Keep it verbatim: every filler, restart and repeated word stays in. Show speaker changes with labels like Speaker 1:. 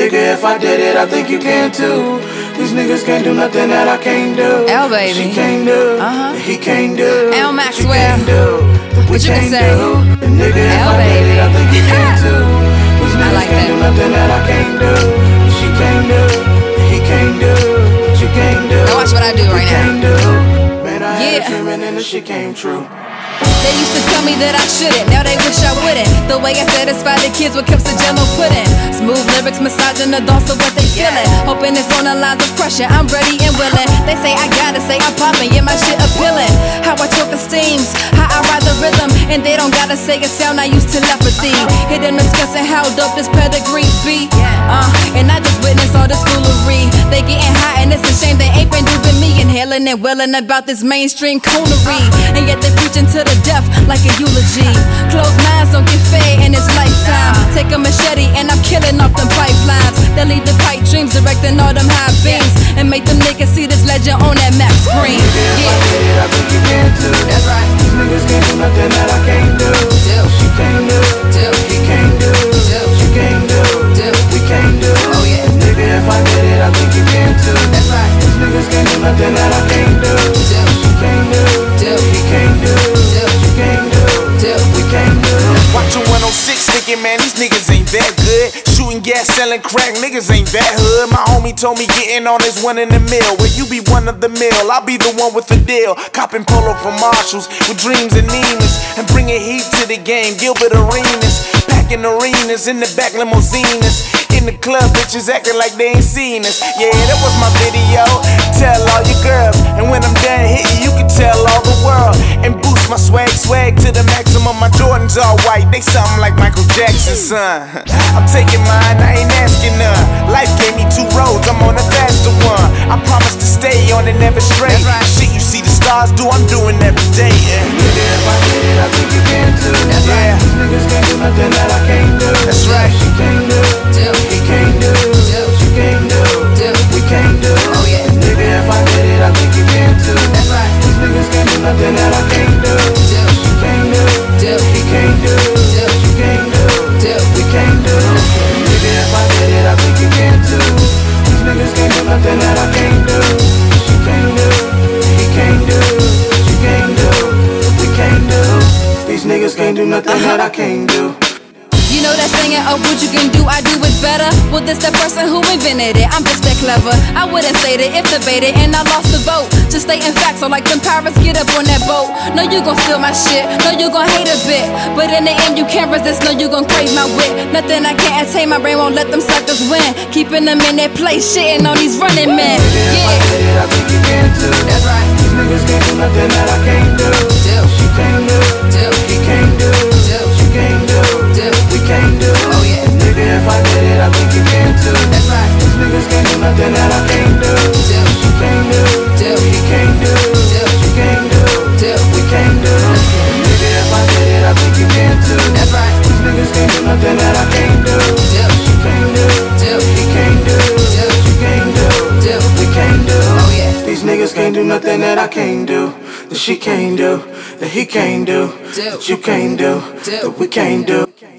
Speaker 1: nigga, if I did it, I think you can too. These niggas can't do nothing that I can't do.
Speaker 2: L baby,
Speaker 1: she can't do,
Speaker 2: uh-huh.
Speaker 1: he can't do.
Speaker 2: L Maxwell,
Speaker 1: what
Speaker 2: you can say?
Speaker 1: Nigga, if I did it, I think you can too. These niggas
Speaker 2: like
Speaker 1: can't
Speaker 2: that.
Speaker 1: do nothing that I can't do. She can't do, he can't do. What you can't do?
Speaker 2: Now watch what I do right now.
Speaker 1: Do. Man, I
Speaker 2: Yeah.
Speaker 1: had a dream and the shit came true.
Speaker 2: They used to tell me that I shouldn't, now they wish I wouldn't. The way I satisfy the kids with cups of jello pudding. Smooth lyrics, massaging the thoughts of what they feeling. Hoping it's on the lines of pressure, I'm ready and willing. They say I gotta say I'm popping, yeah, my shit appealing. How I choke the steams, how I ride the rhythm. And they don't gotta say a sound I used telepathy. Hit them discussing how dope this pedigree be. Uh, and I just witnessed all this foolery. They getting hot and it's a shame they ain't been doing me. Inhaling and willing about this mainstream coonery. And yet they preaching to the death like a eulogy. Closed minds don't get fed in this lifetime. Take a machete and I'm killing off them pipelines. They lead the pipe dreams, directing all them high beams. And make them niggas see this legend on that map screen.
Speaker 1: Yeah, I did it, I think you can too.
Speaker 2: That's right.
Speaker 1: These niggas can't do nothing that I can't do.
Speaker 2: Do.
Speaker 1: She can't do,
Speaker 2: Do.
Speaker 1: he can't do.
Speaker 2: Do.
Speaker 1: She can't do,
Speaker 2: Do.
Speaker 1: we can't do.
Speaker 2: Oh yeah.
Speaker 1: Nigga, if I did it, I think you can too.
Speaker 2: That's right.
Speaker 1: These niggas can't do nothing that I can't do.
Speaker 2: Do.
Speaker 1: She can't do,
Speaker 2: Do.
Speaker 1: he can't do.
Speaker 2: Do.
Speaker 1: She can't do,
Speaker 2: Do.
Speaker 1: we can't do.
Speaker 3: Watchin' one oh six thinking, man, these niggas ain't that good. Shooting gas, selling crack, niggas ain't that hood. My homie told me getting on is one in the mill. Where you be one of the mill, I'll be the one with the deal. Copping polo from Marshalls with dreams and Nemas. And bringing heat to the game, Gilbert Arenas. Packing arenas in the back limousines. In the club, bitches acting like they ain't seen us. Yeah, that was my video. Tell all your girls. And when I'm done hitting, you can tell all the world. And boost my swag, swag to the maximum. My Jordans all white, they something like Michael Jackson, son. I'm taking mine, I ain't asking none. Life gave me two roads, I'm on a faster one. I promise to stay on it, never stray. Shit you see the stars do, I'm doing every day. Yeah.
Speaker 1: Nigga, if I did it, I think you can too.
Speaker 2: That's right.
Speaker 1: These niggas can't do nothing that I can't do.
Speaker 3: That's right.
Speaker 1: She can't do,
Speaker 2: Do.
Speaker 1: he can't do.
Speaker 2: Do.
Speaker 1: She can't do,
Speaker 2: Do.
Speaker 1: we can't do.
Speaker 2: Oh yeah.
Speaker 1: Nigga, if I did it, I think you can too.
Speaker 2: That's right.
Speaker 1: These niggas can't do nothing that I can't do.
Speaker 2: Do.
Speaker 1: She can't do,
Speaker 2: Do.
Speaker 1: he can't do.
Speaker 2: Do.
Speaker 1: She can't do,
Speaker 2: Do.
Speaker 1: we can't do. Nigga, if I did it, I think you can too. These niggas can't do nothing that I can't do. She can't do, he can't do. She can't do, we can't do. These niggas can't do nothing that I can't do.
Speaker 2: You know that saying, oh, what you can do, I do it better. Well, this the person who invented it, I'm just that clever. I wouldn't say that if debated and I lost the vote. Just stating facts, so like them pirates get up on that boat. No, you gon' steal my shit, no, you gon' hate a bit. But in the end, you can't resist, no, you gon' crave my wit. Nothing I can't attain, my brain won't let them suckers win. Keeping them in their place, shitting on these running men.
Speaker 1: If I
Speaker 2: Yeah,
Speaker 1: did it, I think you can too.
Speaker 2: that's right.
Speaker 1: These niggas can't do nothing that I can't do.
Speaker 2: Do.
Speaker 1: She can't do,
Speaker 2: Do.
Speaker 1: he can't do.
Speaker 2: Do.
Speaker 1: She can't do,
Speaker 2: Do.
Speaker 1: we can't do.
Speaker 2: Oh yeah.
Speaker 1: Nigga, if I did it, I think you can too.
Speaker 2: That's right.
Speaker 1: These niggas can't do nothing that I can't do.
Speaker 2: Do.
Speaker 1: She can't do,
Speaker 2: Do.
Speaker 1: he can't do.
Speaker 2: Do.
Speaker 1: She can't do,
Speaker 2: Do.
Speaker 1: we can't do. Nigga, if I did it, I think you can too.
Speaker 2: That's right.
Speaker 1: These niggas can't do nothing that I can't do.
Speaker 2: Do.
Speaker 1: She can't do,
Speaker 2: Do.
Speaker 1: he can't do.
Speaker 2: Do.
Speaker 1: She can't do,
Speaker 2: Do.
Speaker 1: we can't do.
Speaker 2: Oh yeah.
Speaker 1: These niggas can't do nothing that I can't do. That she can't do, that he can't do,
Speaker 2: Do.
Speaker 1: that you can't do,
Speaker 2: Do.
Speaker 1: that we can't do.